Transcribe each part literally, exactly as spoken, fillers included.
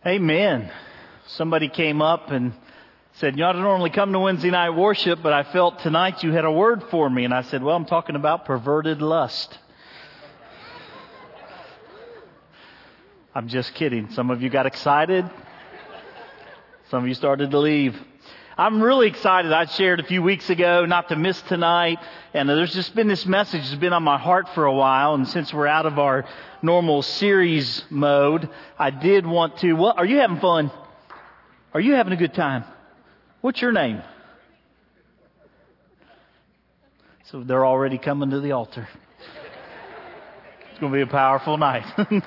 Amen. Somebody came up and said, you know, I don't normally come to Wednesday night worship, but I felt tonight you had a word for me. And I said, well, I'm talking about perverted lust. I'm just kidding. Some of you got excited. Some of you started to leave. I'm really excited. I shared a few weeks ago not to miss tonight. And there's just been this message that's been on my heart for a while. And since we're out of our normal series mode, I did want to... What? Are you having fun? Are you having a good time? What's your name? So they're already coming to the altar. It's going to be a powerful night.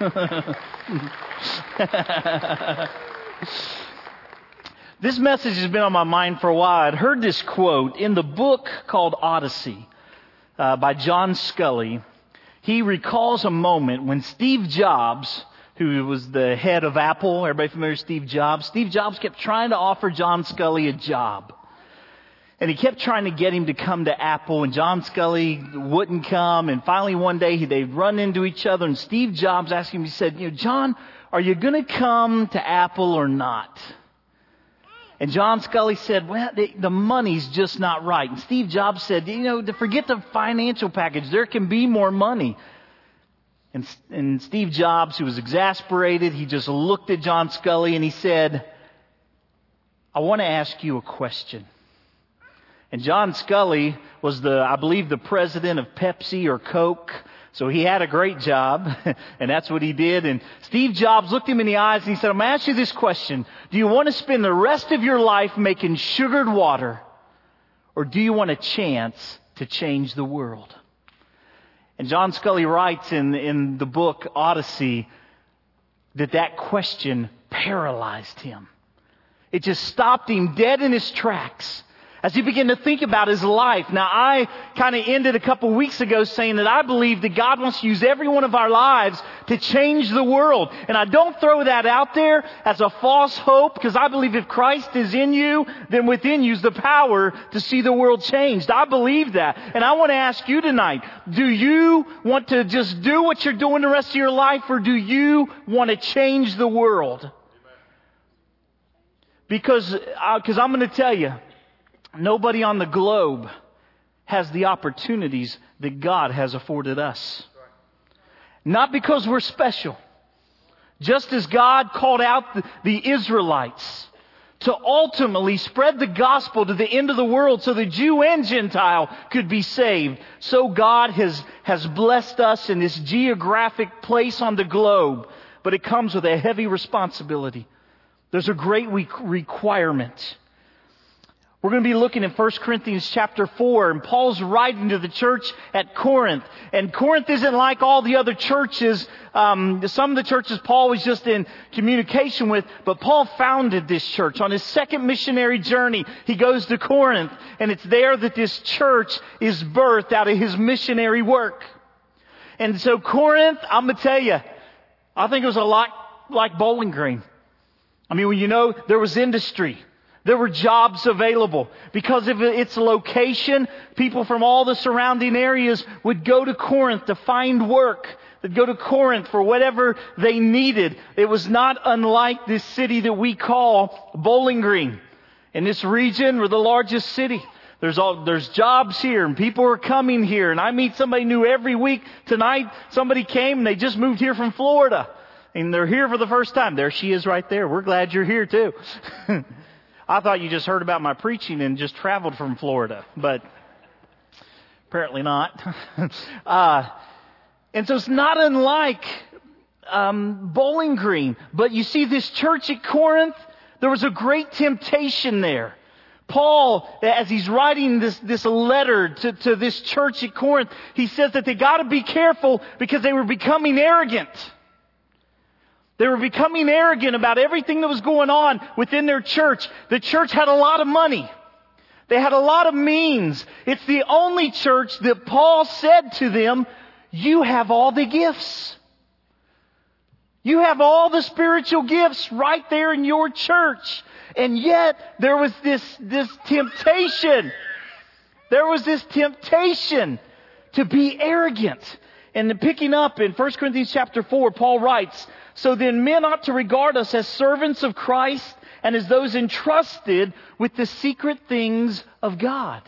This message has been on my mind for a while. I'd heard this quote in the book called Odyssey uh, by John Sculley. He recalls a moment when Steve Jobs, who was the head of Apple, everybody familiar with Steve Jobs? Steve Jobs kept trying to offer John Sculley a job. And he kept trying to get him to come to Apple, and John Sculley wouldn't come. And finally one day they'd run into each other, and Steve Jobs asked him, he said, you know, John, are you going to come to Apple or not? And John Sculley said, well, the, the money's just not right. And Steve Jobs said, you know, to forget the financial package. There can be more money. And, and Steve Jobs, who was exasperated, he just looked at John Sculley and he said, I want to ask you a question. And John Sculley was the, I believe, the president of Pepsi or Coke. So he had a great job, and that's what he did. And Steve Jobs looked him in the eyes and he said, I'm going to ask you this question. Do you want to spend the rest of your life making sugared water, or do you want a chance to change the world? And John Sculley writes in, in the book Odyssey that that question paralyzed him. It just stopped him dead in his tracks as he began to think about his life. Now, I kind of ended a couple weeks ago saying that I believe that God wants to use every one of our lives to change the world. And I don't throw that out there as a false hope, because I believe if Christ is in you, then within you is the power to see the world changed. I believe that. And I want to ask you tonight, do you want to just do what you're doing the rest of your life, or do you want to change the world? Because, uh, because I'm going to tell you, nobody on the globe has the opportunities that God has afforded us. Not because we're special. Just as God called out the, the Israelites to ultimately spread the gospel to the end of the world so the Jew and Gentile could be saved, so God has, has blessed us in this geographic place on the globe. But it comes with a heavy responsibility. There's a great re- requirement. We're going to be looking at First Corinthians chapter four, and Paul's writing to the church at Corinth. And Corinth isn't like all the other churches. Um, some of the churches Paul was just in communication with, but Paul founded this church. On his second missionary journey, he goes to Corinth, and it's there that this church is birthed out of his missionary work. And so Corinth, I'm going to tell you, I think it was a lot like Bowling Green. I mean, you know, there was industry. There were jobs available. Because of its location, people from all the surrounding areas would go to Corinth to find work. They'd go to Corinth for whatever they needed. It was not unlike this city that we call Bowling Green. In this region, we're the largest city. There's all, there's jobs here, and people are coming here. And I meet somebody new every week. Tonight, somebody came and they just moved here from Florida. And they're here for the first time. There she is right there. We're glad you're here too. I thought you just heard about my preaching and just traveled from Florida, but apparently not. uh, and so it's not unlike um, Bowling Green. But you see, this church at Corinth, there was a great temptation there. Paul, as he's writing this, this letter to, to this church at Corinth, he says that they got to be careful because they were becoming arrogant. They were becoming arrogant about everything that was going on within their church. The church had a lot of money. They had a lot of means. It's the only church that Paul said to them, you have all the gifts. You have all the spiritual gifts right there in your church. And yet there was this, this temptation. There was this temptation to be arrogant And picking up in First Corinthians chapter four, Paul writes, "So then men ought to regard us as servants of Christ and as those entrusted with the secret things of God."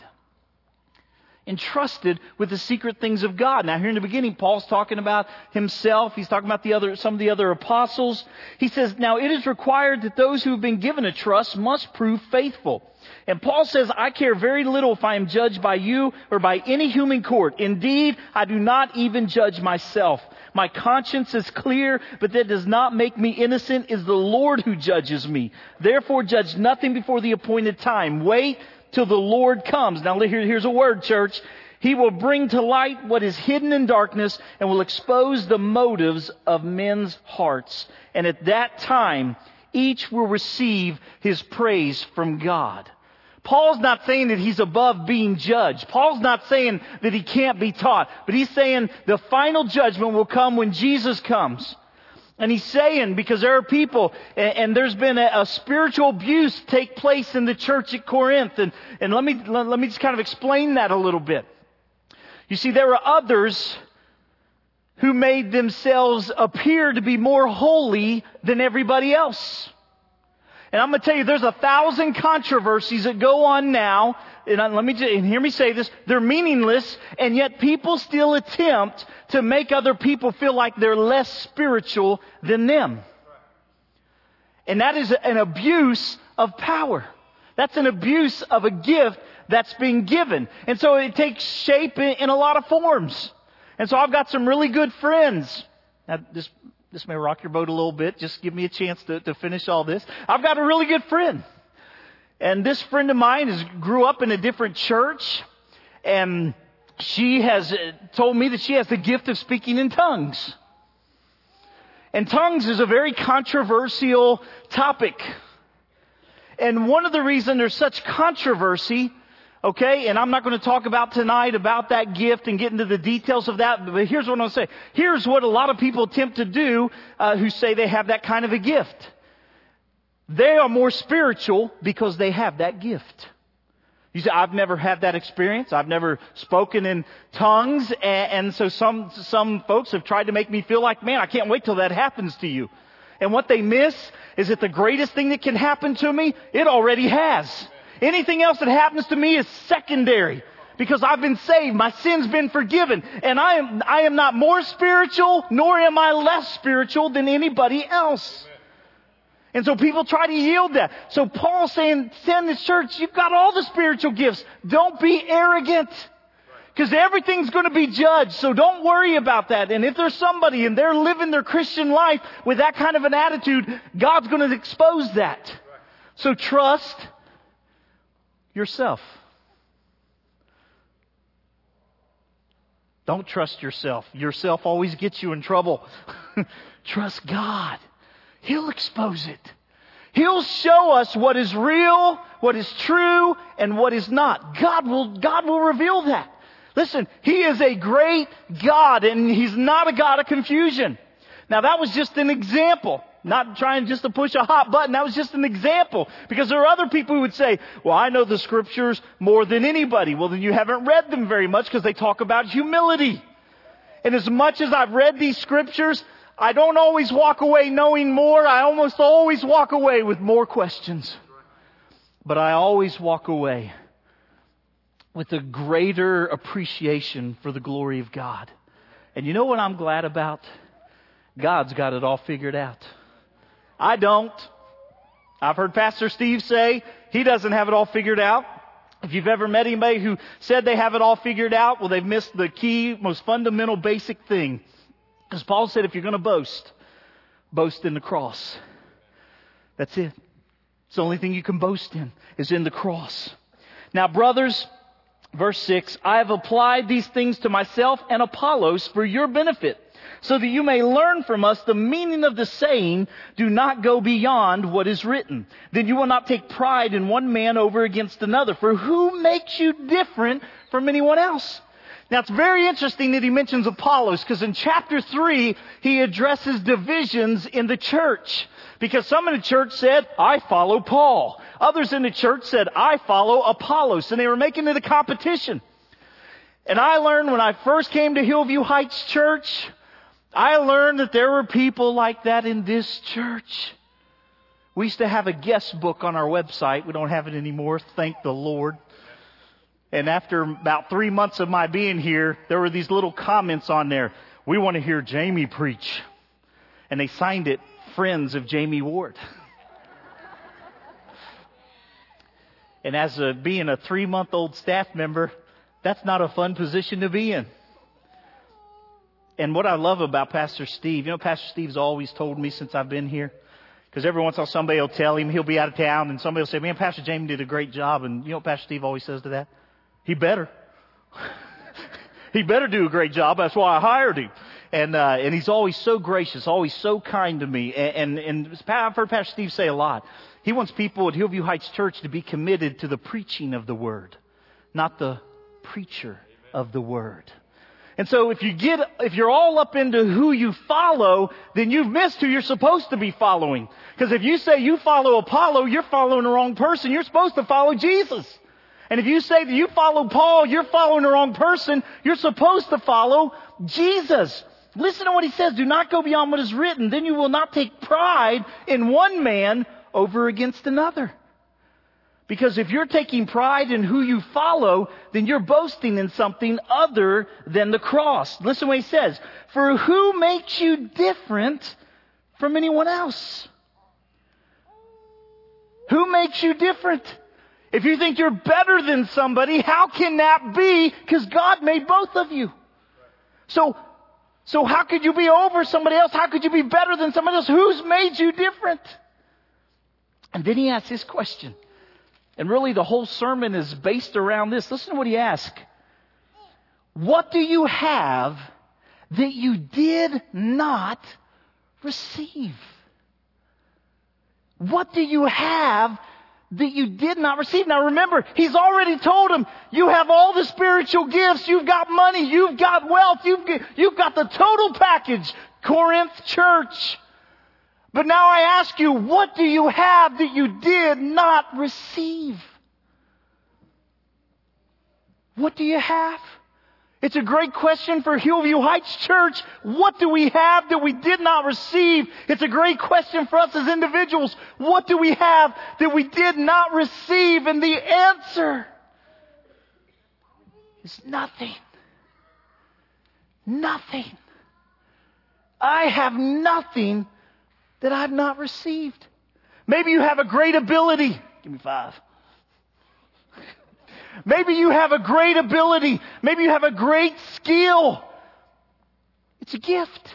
Entrusted with the secret things of God. Now here in the beginning, Paul's talking about himself. He's talking about the other, some of the other apostles. He says, "Now it is required that those who have been given a trust must prove faithful." And Paul says, "I care very little if I am judged by you or by any human court. Indeed, I do not even judge myself. My conscience is clear, but that does not make me innocent. It is the Lord who judges me. Therefore, judge nothing before the appointed time. Wait till the Lord comes." Now here, here's a word, church. "He will bring to light what is hidden in darkness and will expose the motives of men's hearts. And at that time, each will receive his praise from God." Paul's not saying that he's above being judged. Paul's not saying that he can't be taught. But he's saying the final judgment will come when Jesus comes. And he's saying, because there are people, and, and there's been a, a spiritual abuse take place in the church at Corinth. And, and let me, let, let me just kind of explain that a little bit. You see, there were others who made themselves appear to be more holy than everybody else. And I'm going to tell you, there's a thousand controversies that go on now. And let me just, and hear me say this. They're meaningless, and yet people still attempt to make other people feel like they're less spiritual than them. And that is an abuse of power. That's an abuse of a gift that's being given. And so it takes shape in, in a lot of forms. And so I've got some really good friends. Now, this, this may rock your boat a little bit. Just give me a chance to, to finish all this. I've got a really good friend. And this friend of mine is, grew up in a different church. And she has told me that she has the gift of speaking in tongues. And tongues is a very controversial topic. And one of the reasons there's such controversy, okay, and I'm not going to talk about tonight about that gift and get into the details of that, but here's what I'm going to say. Here's what a lot of people attempt to do uh, who say they have that kind of a gift. They are more spiritual because they have that gift. You say, "I've never had that experience. I've never spoken in tongues." And, and so some, some folks have tried to make me feel like, man, I can't wait till that happens to you. And what they miss is that the greatest thing that can happen to me, it already has. Anything else that happens to me is secondary. Because I've been saved. My sin's been forgiven. And I am, I am not more spiritual, nor am I less spiritual than anybody else. And so people try to yield that. So Paul's saying, send this church, you've got all the spiritual gifts. Don't be arrogant. Because everything's going to be judged. So don't worry about that. And if there's somebody and they're living their Christian life with that kind of an attitude, God's going to expose that. So trust yourself. Don't trust yourself. Yourself always gets you in trouble. Trust God. He'll expose it. He'll show us what is real, what is true, and what is not. God will, God will reveal that. Listen, He is a great God, and He's not a God of confusion. Now that was just an example. Not trying just to push a hot button. That was just an example. Because there are other people who would say, well, I know the Scriptures more than anybody. Well, then you haven't read them very much because they talk about humility. And as much as I've read these Scriptures, I don't always walk away knowing more. I almost always walk away with more questions. But I always walk away with a greater appreciation for the glory of God. And you know what I'm glad about? God's got it all figured out. I don't. I've heard Pastor Steve say he doesn't have it all figured out. If you've ever met anybody who said they have it all figured out, well, they've missed the key, most fundamental, basic thing. Because Paul said, if you're going to boast, boast in the cross. That's it. It's the only thing you can boast in is in the cross. Now, brothers, verse six, I have applied these things to myself and Apollos for your benefit, so that you may learn from us the meaning of the saying, do not go beyond what is written. Then you will not take pride in one man over against another. For who makes you different from anyone else? Now it's very interesting that he mentions Apollos, because in chapter three, he addresses divisions in the church. Because some in the church said, I follow Paul. Others in the church said, I follow Apollos. And they were making it a competition. And I learned when I first came to Hillview Heights Church, I learned that there were people like that in this church. We used to have a guest book on our website. We don't have it anymore, thank the Lord. And after about three months of my being here, there were these little comments on there. We want to hear Jamie preach. And they signed it, Friends of Jamie Ward. And as a, being a three-month-old staff member, that's not a fun position to be in. And what I love about Pastor Steve, you know, Pastor Steve's always told me since I've been here, because every once in a while somebody will tell him he'll be out of town, and somebody will say, man, Pastor Jamie did a great job. And you know what Pastor Steve always says to that? He better. He better do a great job. That's why I hired him. And uh, and he's always so gracious, always so kind to me. And, and, and I've heard Pastor Steve say a lot. He wants people at Hillview Heights Church to be committed to the preaching of the Word, not the preacher of the Word. And so if you get, if you're all up into who you follow, then you've missed who you're supposed to be following. Because if you say you follow Apollo, you're following the wrong person. You're supposed to follow Jesus. And if you say that you follow Paul, you're following the wrong person. You're supposed to follow Jesus. Listen to what he says. Do not go beyond what is written. Then you will not take pride in one man over against another. Because if you're taking pride in who you follow, then you're boasting in something other than the cross. Listen to what he says. For who makes you different from anyone else? Who makes you different? If you think you're better than somebody, how can that be? Because God made both of you. So, so how could you be over somebody else? How could you be better than somebody else? Who's made you different? And then he asks this question. And really the whole sermon is based around this. Listen to what he asks. What do you have that you did not receive? What do you have that you did not receive? Now remember, he's already told him, you have all the spiritual gifts, you've got money, you've got wealth, you've got, you've got the total package, Corinth church. But now I ask you, what do you have that you did not receive? What do you have? It's a great question for Hillview Heights Church. What do we have that we did not receive? It's a great question for us as individuals. What do we have that we did not receive? And the answer is nothing. Nothing. I have nothing that I've not received. Maybe you have a great ability. Give me five. Maybe you have a great ability. Maybe you have a great skill. It's a gift.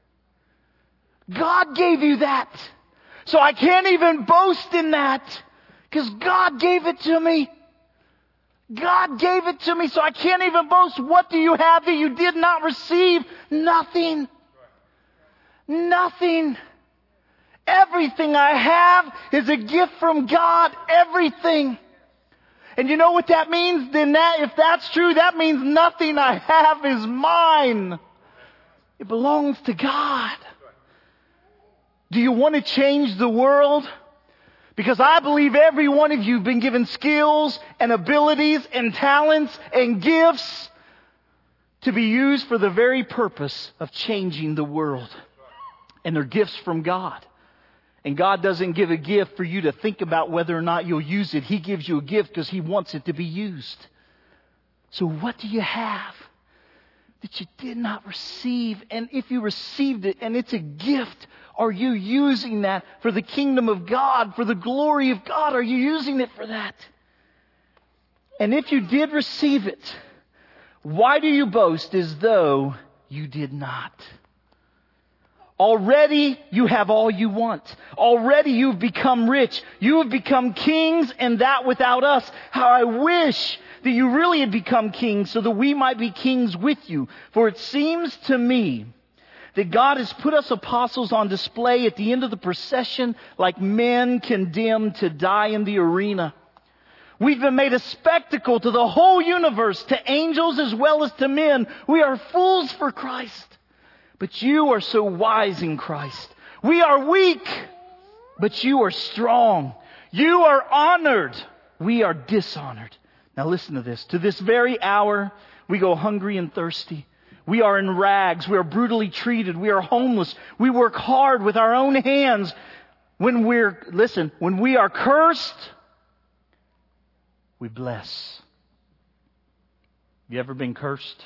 God gave you that. So I can't even boast in that because God gave it to me. God gave it to me, so I can't even boast. What do you have that you did not receive? Nothing. Nothing. Everything I have is a gift from God. Everything. And you know what that means? Then that, if that's true, that means nothing I have is mine. It belongs to God. Do you want to change the world? Because I believe every one of you have been given skills and abilities and talents and gifts to be used for the very purpose of changing the world. And they're gifts from God. And God doesn't give a gift for you to think about whether or not you'll use it. He gives you a gift because He wants it to be used. So what do you have that you did not receive? And if you received it and it's a gift, are you using that for the kingdom of God, for the glory of God? Are you using it for that? And if you did receive it, why do you boast as though you did not? Already you have all you want. Already you've become rich. You have become kings, and that without us. How I wish that you really had become kings so that we might be kings with you. For it seems to me that God has put us apostles on display at the end of the procession like men condemned to die in the arena. We've been made a spectacle to the whole universe, to angels as well as to men. We are fools for Christ. But you are so wise in Christ. We are weak, but you are strong. You are honored. We are dishonored. Now listen to this. To this very hour, We go hungry and thirsty. We are in rags. We are brutally treated. We are homeless. We work hard with our own hands. When we're, listen, when we are cursed, we bless. You ever been cursed?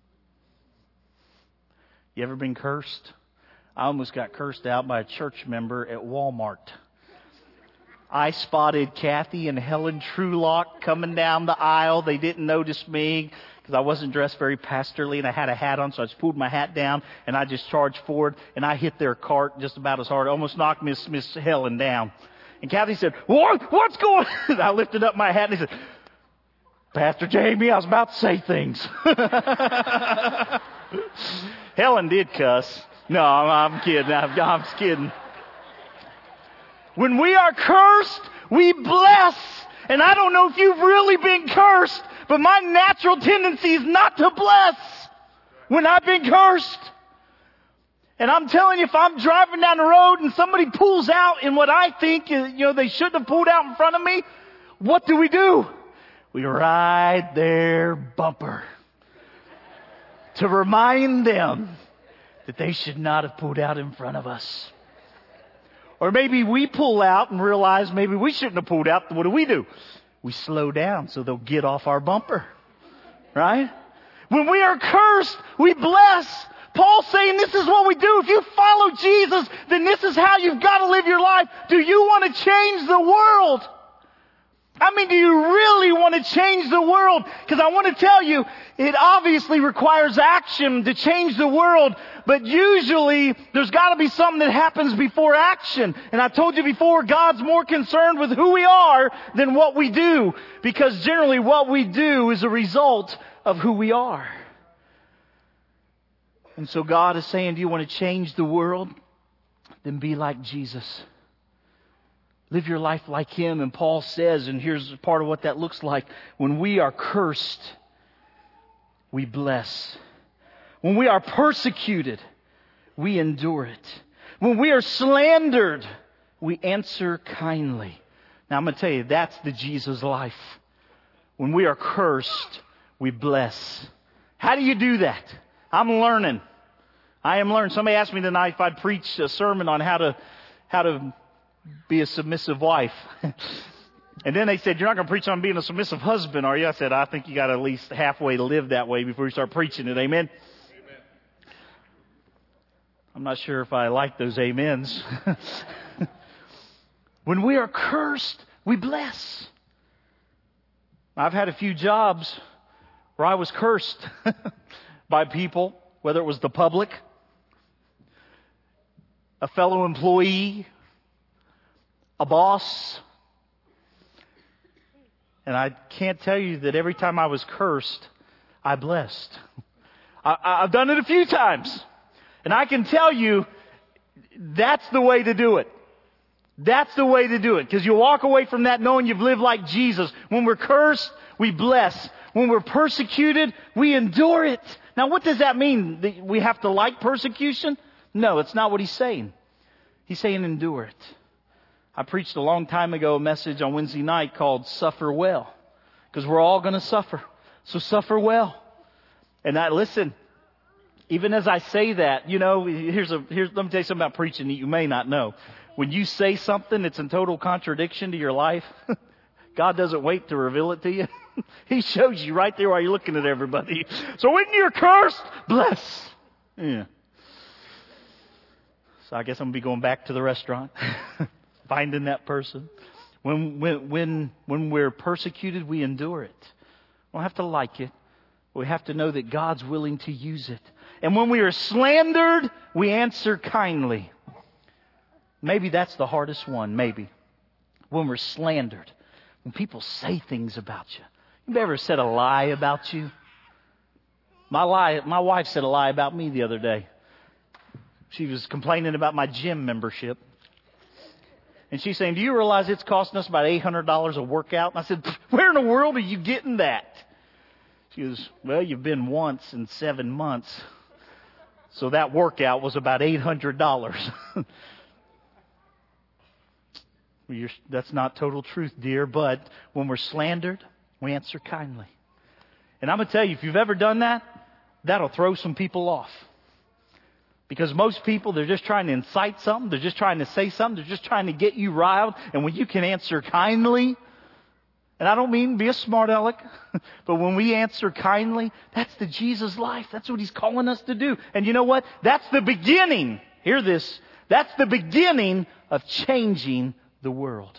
You ever been cursed? I almost got cursed out by a church member at Walmart. I spotted Kathy and Helen Trulock coming down the aisle. They didn't notice me because I wasn't dressed very pastorally and I had a hat on, so I just pulled my hat down and I just charged forward and I hit their cart just about as hard. I almost knocked Miss Miss Helen down. And Kathy said, "What? What's going on?" I lifted up my hat and he said, "Pastor Jamie, I was about to say things." Helen did cuss. No, I'm, I'm kidding. I'm, I'm just kidding. When we are cursed, we bless. And I don't know if you've really been cursed, but my natural tendency is not to bless when I've been cursed. And I'm telling you, if I'm driving down the road and somebody pulls out in what I think, you know, they shouldn't have pulled out in front of me, what do we do? We ride their bumper to remind them that they should not have pulled out in front of us. Or maybe we pull out and realize maybe we shouldn't have pulled out. What do we do? We slow down so they'll get off our bumper. Right? When we are cursed, we bless. Paul's saying this is what we do. If you follow Jesus, then this is how you've got to live your life. Do you want to change the world? I mean, do you really want to change the world? Because I want to tell you, it obviously requires action to change the world. But usually, there's got to be something that happens before action. And I told you before, God's more concerned with who we are than what we do. Because generally, what we do is a result of who we are. And so God is saying, do you want to change the world? Then be like Jesus. Live your life like Him. And Paul says, and here's part of what that looks like. When we are cursed, we bless. When we are persecuted, we endure it. When we are slandered, we answer kindly. Now I'm going to tell you, that's the Jesus life. When we are cursed, we bless. How do you do that? I'm learning. I am learning. Somebody asked me tonight if I'd preach a sermon on how to, how to be a submissive wife. And then they said, "You're not going to preach on being a submissive husband, are you?" I said, "I think you got to at least halfway to live that way before you start preaching it." Amen? Amen. I'm not sure if I like those amens. When we are cursed, we bless. I've had a few jobs where I was cursed by people, whether it was the public, a fellow employee, a boss. And I can't tell you that every time I was cursed, I blessed. I, I've done it a few times. And I can tell you, that's the way to do it. That's the way to do it. Because you walk away from that knowing you've lived like Jesus. When we're cursed, we bless. When we're persecuted, we endure it. Now, what does that mean? That we have to like persecution? No, it's not what he's saying. He's saying endure it. I preached a long time ago a message on Wednesday night called Suffer Well. Because we're all going to suffer. So suffer well. And I, listen, even as I say that, you know, here's a, here's, let me tell you something about preaching that you may not know. When you say something that's in total contradiction to your life, God doesn't wait to reveal it to you. He shows you right there while you're looking at everybody. So when you're cursed, bless. Yeah. So I guess I'm going to be going back to the restaurant. Finding that person. When, when, when, when we're persecuted, we endure it. We don't have to like it. We have to know that God's willing to use it. And when we are slandered, we answer kindly. Maybe that's the hardest one, maybe. When we're slandered. When people say things about you. You ever said a lie about you? My lie, my wife said a lie about me the other day. She was complaining about my gym membership. And she's saying, "Do you realize it's costing us about eight hundred dollars a workout?" And I said, "Where in the world are you getting that?" She goes, "Well, you've been once in seven months. So that workout was about eight hundred dollars. Well, that's not total truth, dear. But when we're slandered, we answer kindly. And I'm going to tell you, if you've ever done that, that'll throw some people off. Because most people, they're just trying to incite something. They're just trying to say something. They're just trying to get you riled. And when you can answer kindly, and I don't mean be a smart aleck, but when we answer kindly, that's the Jesus life. That's what He's calling us to do. And you know what? That's the beginning. Hear this. That's the beginning of changing the world.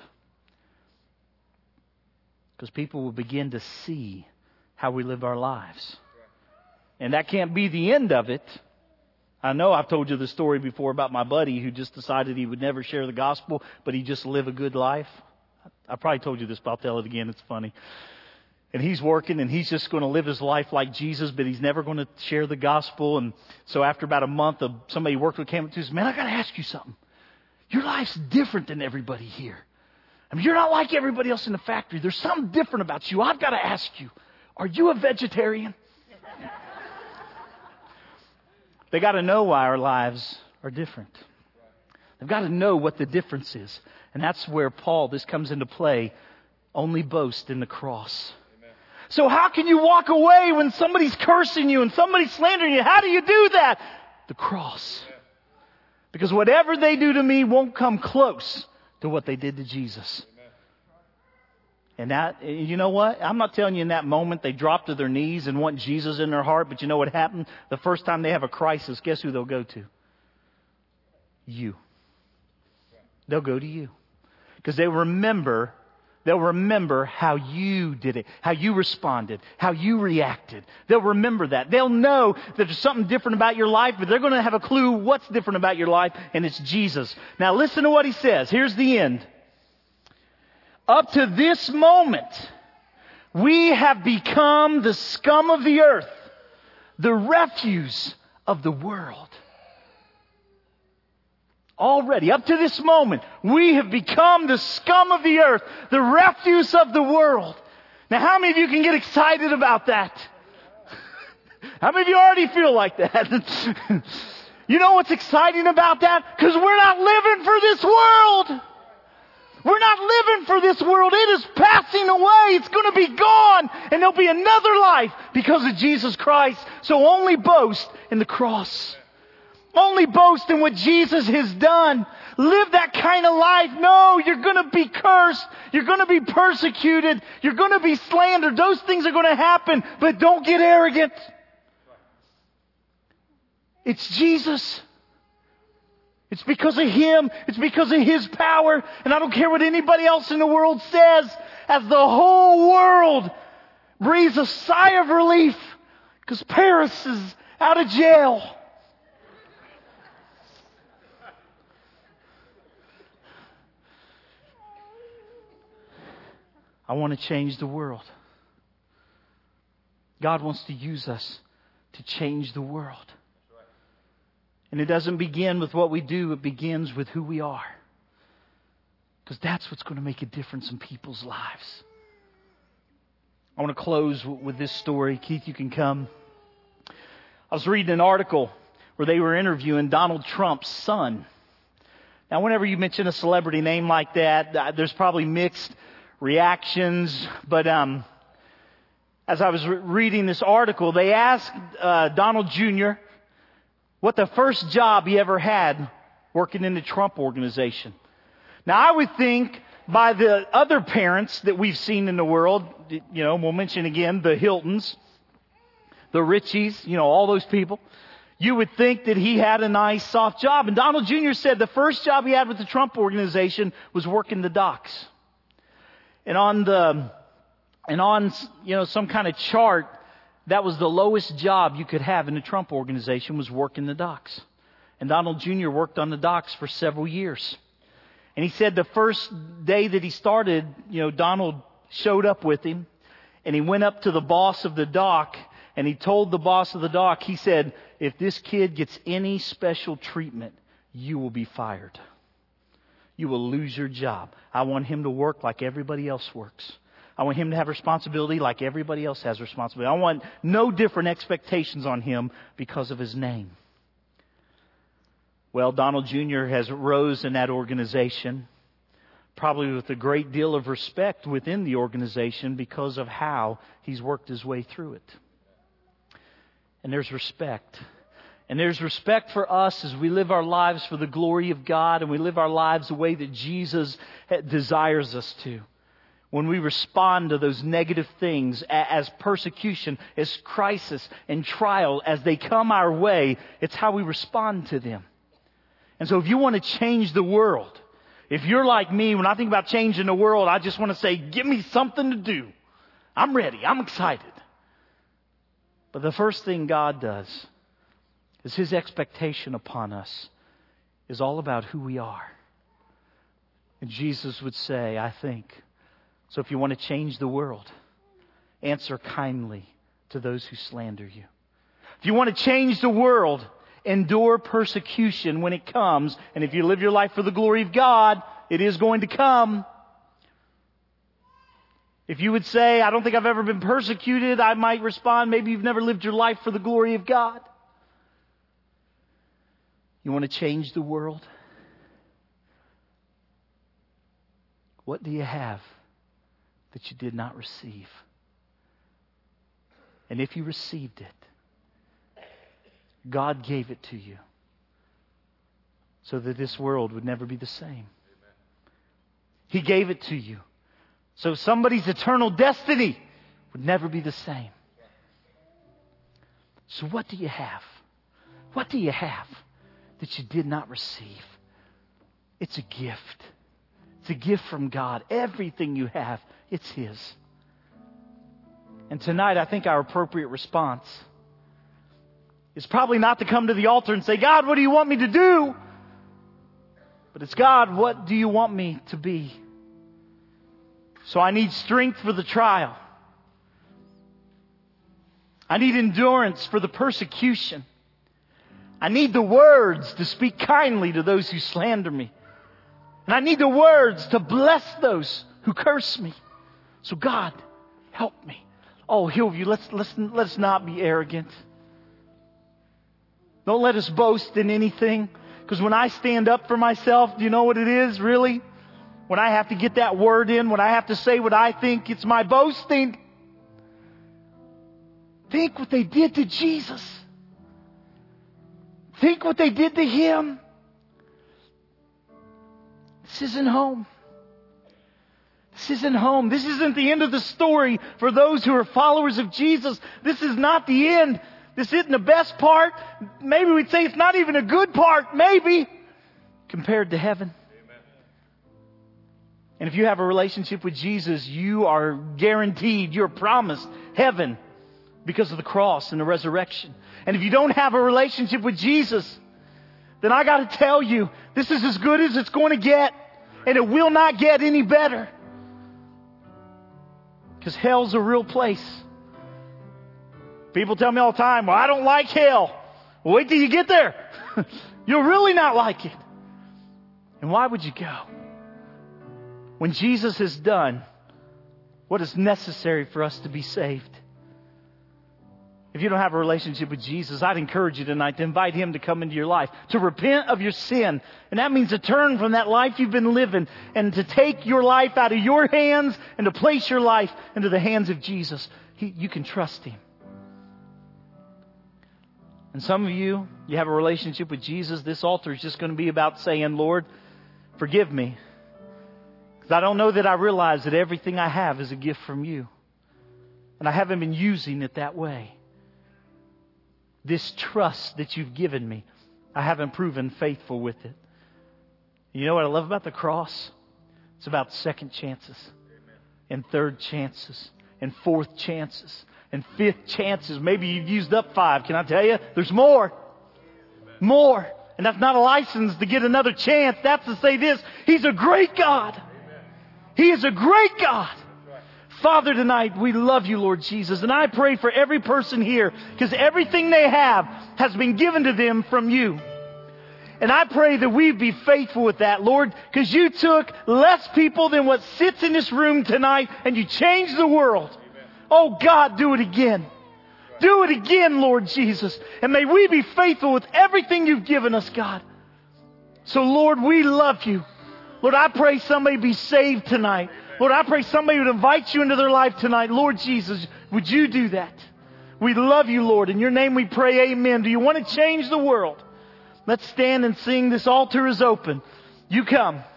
Because people will begin to see how we live our lives. And that can't be the end of it. I know I've told you the story before about my buddy who just decided he would never share the gospel, but he just live a good life. I probably told you this, but I'll tell it again. It's funny. And he's working and he's just going to live his life like Jesus, but he's never going to share the gospel. And so after about a month of somebody he worked with came up to him and said, man, I got to ask you something. Your life's different than everybody here. I mean, you're not like everybody else in the factory. There's something different about you. I've got to ask you, are you a vegetarian? They got to know why our lives are different. They've got to know what the difference is. And that's where Paul, this comes into play. Only boast in the cross. Amen. So how can you walk away when somebody's cursing you and somebody's slandering you? How do you do that? The cross. Yeah. Because whatever they do to me won't come close to what they did to Jesus. Amen. And that, you know what? I'm not telling you in that moment they drop to their knees and want Jesus in their heart. But you know what happened? The first time they have a crisis, guess who they'll go to? You. They'll go to you. Because they remember, they'll remember how you did it, how you responded, how you reacted. They'll remember that. They'll know that there's something different about your life, but they're going to have a clue what's different about your life, and it's Jesus. Now listen to what he says. Here's the end. Up to this moment, we have become the scum of the earth, the refuse of the world. Already, up to this moment, we have become the scum of the earth, the refuse of the world. Now, how many of you can get excited about that? How many of you already feel like that? You know what's exciting about that? Because we're not living for this world. We're not living for this world. It is passing away. It's going to be gone. And there'll be another life because of Jesus Christ. So only boast in the cross. Only boast in what Jesus has done. Live that kind of life. No, you're going to be cursed. You're going to be persecuted. You're going to be slandered. Those things are going to happen. But don't get arrogant. It's Jesus. It's because of Him. It's because of His power. And I don't care what anybody else in the world says. As the whole world breathes a sigh of relief because Paris is out of jail. I want to change the world. God wants to use us to change the world. And it doesn't begin with what we do. It begins with who we are. Because that's what's going to make a difference in people's lives. I want to close with this story. Keith, you can come. I was reading an article where they were interviewing Donald Trump's son. Now, whenever you mention a celebrity name like that, there's probably mixed reactions. But um, as I was re- reading this article, they asked uh, Donald Junior what the first job he ever had working in the Trump organization. Now, I would think by the other parents that we've seen in the world, you know, we'll mention again the Hiltons, the Richies, you know, all those people, you would think that he had a nice, soft job. And Donald Junior said the first job he had with the Trump organization was working the docks. And on the, and on, you know, some kind of chart, that was the lowest job you could have in the Trump organization was working the docks. And Donald Junior worked on the docks for several years. And he said the first day that he started, you know, Donald showed up with him and he went up to the boss of the dock and he told the boss of the dock, he said, if this kid gets any special treatment, you will be fired. You will lose your job. I want him to work like everybody else works. I want him to have responsibility like everybody else has responsibility. I want no different expectations on him because of his name. Well, Donald Junior has rose in that organization, probably with a great deal of respect within the organization because of how he's worked his way through it. And there's respect. And there's respect for us as we live our lives for the glory of God and we live our lives the way that Jesus desires us to. When we respond to those negative things as persecution, as crisis and trial, as they come our way, it's how we respond to them. And so if you want to change the world, if you're like me, when I think about changing the world, I just want to say, give me something to do. I'm ready. I'm excited. But the first thing God does is His expectation upon us is all about who we are. And Jesus would say, I think, so if you want to change the world, answer kindly to those who slander you. If you want to change the world, endure persecution when it comes. And if you live your life for the glory of God, it is going to come. If you would say, I don't think I've ever been persecuted, I might respond, maybe you've never lived your life for the glory of God. You want to change the world? What do you have that you did not receive? And if you received it, God gave it to you so that this world would never be the same. He gave it to you so somebody's eternal destiny would never be the same. So what do you have? What do you have that you did not receive? It's a gift. It's a gift from God. Everything you have, it's His. And tonight, I think our appropriate response is probably not to come to the altar and say, God, what do you want me to do? But it's, God, what do you want me to be? So I need strength for the trial. I need endurance for the persecution. I need the words to speak kindly to those who slander me. And I need the words to bless those who curse me. So God, help me. Oh, Hillview, let's, let's, let's not be arrogant. Don't let us boast in anything. Because when I stand up for myself, do you know what it is, really? When I have to get that word in, when I have to say what I think, it's my boasting. Think what they did to Jesus. Think what they did to Him. This isn't home. This isn't home. This isn't the end of the story for those who are followers of Jesus. This is not the end. This isn't the best part. Maybe we'd say it's not even a good part, maybe, compared to heaven. Amen. And if you have a relationship with Jesus, you are guaranteed, you're promised heaven because of the cross and the resurrection. And if you don't have a relationship with Jesus, then I got to tell you, this is as good as it's going to get. And it will not get any better. Because hell's a real place. People tell me all the time, well, I don't like hell. Well, wait till you get there. You'll really not like it. And why would you go? When Jesus has done what is necessary for us to be saved. If you don't have a relationship with Jesus, I'd encourage you tonight to invite Him to come into your life, to repent of your sin. And that means to turn from that life you've been living and to take your life out of your hands and to place your life into the hands of Jesus. He, you can trust Him. And some of you, you have a relationship with Jesus. This altar is just going to be about saying, Lord, forgive me. Because I don't know that I realize that everything I have is a gift from you. And I haven't been using it that way. This trust that you've given me, I haven't proven faithful with it. You know what I love about the cross? It's about second chances. Amen. And third chances. And fourth chances. And fifth chances. Maybe you've used up five. Can I tell you? There's more. Amen. More. And that's not a license to get another chance. That's to say this. He's a great God. Amen. He is a great God. Father, tonight, we love you, Lord Jesus. And I pray for every person here, because everything they have has been given to them from you. And I pray that we be faithful with that, Lord, because you took less people than what sits in this room tonight, and you changed the world. Amen. Oh, God, do it again. Do it again, Lord Jesus. And may we be faithful with everything you've given us, God. So, Lord, we love you. Lord, I pray somebody be saved tonight. Lord, I pray somebody would invite you into their life tonight. Lord Jesus, would you do that? We love you, Lord. In your name we pray, amen. Do you want to change the world? Let's stand and sing. This altar is open. You come.